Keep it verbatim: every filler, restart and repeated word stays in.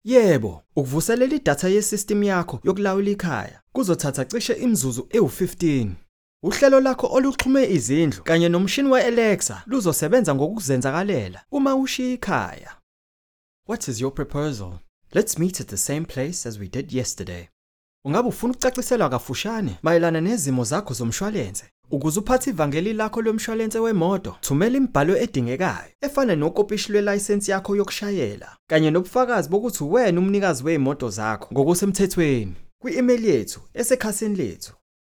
Yebo, ukuvuselela idatha yesystem yakho yokulawula ikhaya kuzothatha cishe imizuzu ewu fifteen. Uhlelo lakho oluxhume izindlu kanye nomshini we-Alexa luzosebenza ngokuzenzakalela uma ushiya ikhaya. What is your proposal? Let's meet at the same place as we did yesterday. Ungabe ufuna ukucaciselwa kafushane mayelana nezimo zakho zomshwalense? Ukuze uphathe ivangeli lakho lomshwalense wemoto, thumela imibhalo edingekayo efana nokopishi lwelayisensi yakho yokushayela kanye nobufakazi bokuthi wena umnikazi weimoto zakho ngokusemthethweni kwi-email yethu esekhasini lethu.